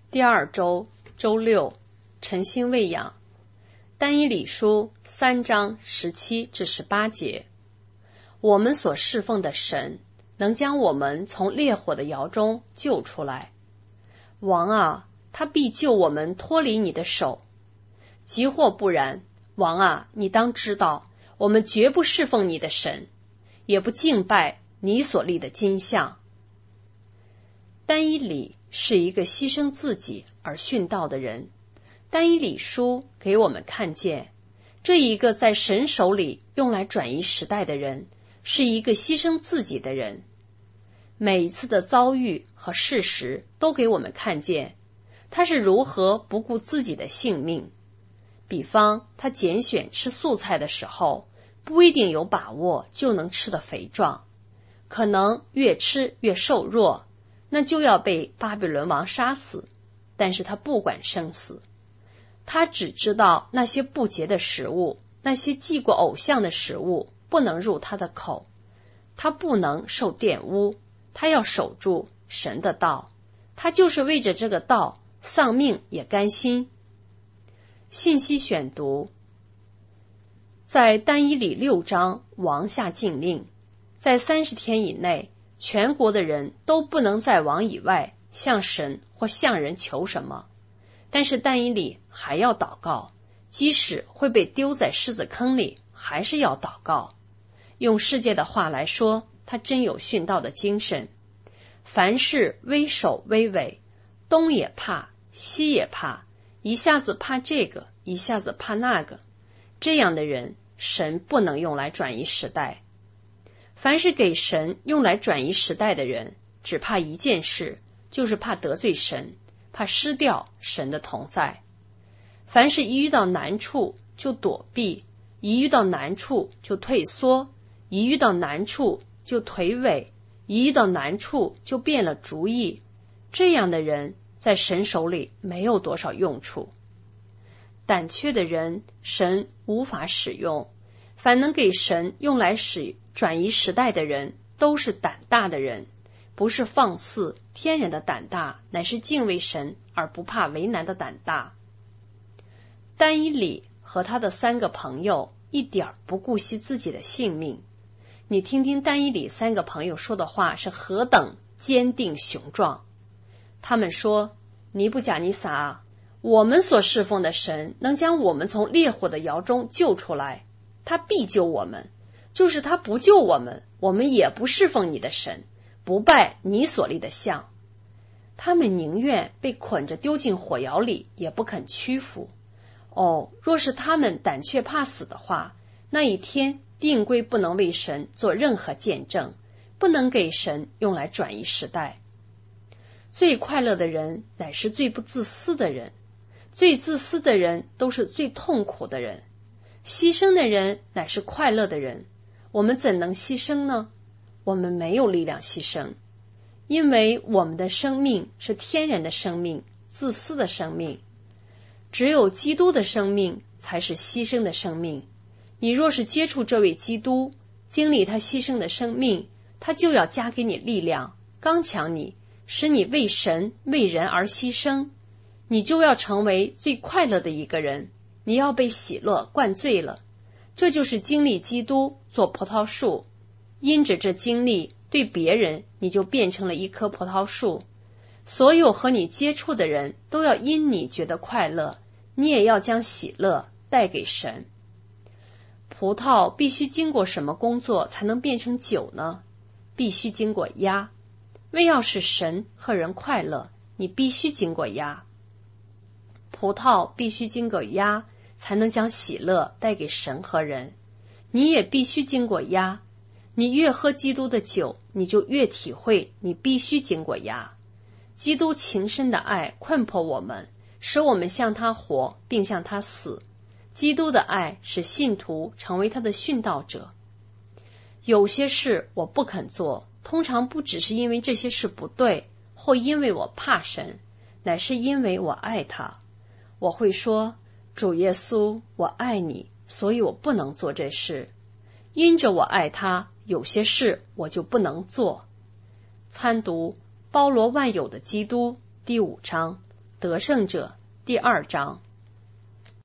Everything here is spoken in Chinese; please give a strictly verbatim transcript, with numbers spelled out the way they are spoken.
第二周周六，晨星喂养。但以理书三章十七至十八节。我们所侍奉的神能将我们从烈火的窑中救出来。王啊，他必救我们脱离你的手。即或不然，王啊，你当知道，我们绝不侍奉你的神，也不敬拜你所立的金像。但以理是一个牺牲自己而殉道的人。但以理书给我们看见，这一个在神手里用来转移时代的人，是一个牺牲自己的人。每一次的遭遇和事实都给我们看见，他是如何不顾自己的性命。比方，他拣选吃素菜的时候，不一定有把握就能吃得肥壮，可能越吃越瘦弱，那就要被巴比伦王杀死。但是他不管生死，他只知道那些不洁的食物，那些祭过偶像的食物不能入他的口，他不能受玷污，他要守住神的道，他就是为着这个道丧命也甘心。信息选读。在但以理六章，王下禁令，在三十天以内，全国的人都不能在王以外向神或向人求什么。但是但以理还要祷告，即使会被丢在狮子坑里，还是要祷告。用世界的话来说，他真有殉道的精神。凡事畏首畏尾，东也怕，西也怕，一下子怕这个，一下子怕那个。这样的人，神不能用来转移时代。凡是给神用来转移时代的人，只怕一件事，就是怕得罪神，怕失掉神的同在。凡是一遇到难处就躲避，一遇到难处就退缩，一遇到难处就颓萎，一遇到难处就变了主意。这样的人在神手里没有多少用处。胆怯的人，神无法使用。凡能给神用来使转移时代的人，都是胆大的人，不是放肆天然的胆大，乃是敬畏神而不怕为难的胆大。但以理和他的三个朋友一点不顾惜自己的性命。你听听但以理三个朋友说的话是何等坚定雄壮。他们说，尼布甲尼撒啊，我们所侍奉的神能将我们从烈火的窑中救出来，他必救我们。就是他不救我们，我们也不侍奉你的神，不拜你所立的像。他们宁愿被捆着丢进火窑里，也不肯屈服。哦，若是他们胆怯怕死的话，那一天定规不能为神做任何见证，不能给神用来转移时代。最快乐的人乃是最不自私的人，最自私的人都是最痛苦的人，牺牲的人乃是快乐的人。我们怎能牺牲呢？我们没有力量牺牲，因为我们的生命是天然的生命，自私的生命。只有基督的生命才是牺牲的生命。你若是接触这位基督，经历他牺牲的生命，他就要加给你力量，刚强你，使你为神为人而牺牲。你就要成为最快乐的一个人，你要被喜乐灌醉了。这就是经历基督做葡萄树，因着这经历，对别人你就变成了一棵葡萄树。所有和你接触的人都要因你觉得快乐，你也要将喜乐带给神。葡萄必须经过什么工作才能变成酒呢？必须经过压。为要使神和人快乐，你必须经过压。葡萄必须经过压，才能将喜乐带给神和人。你也必须经过压。你越喝基督的酒，你就越体会你必须经过压。基督情深的爱困迫我们，使我们向他活，并向他死。基督的爱使信徒成为他的殉道者。有些事我不肯做，通常不只是因为这些事不对，或因为我怕神，乃是因为我爱他。我会说，主耶稣，我爱你，所以我不能做这事。因着我爱他，有些事我就不能做。参读保罗万有的基督第五章， 得胜者第二章。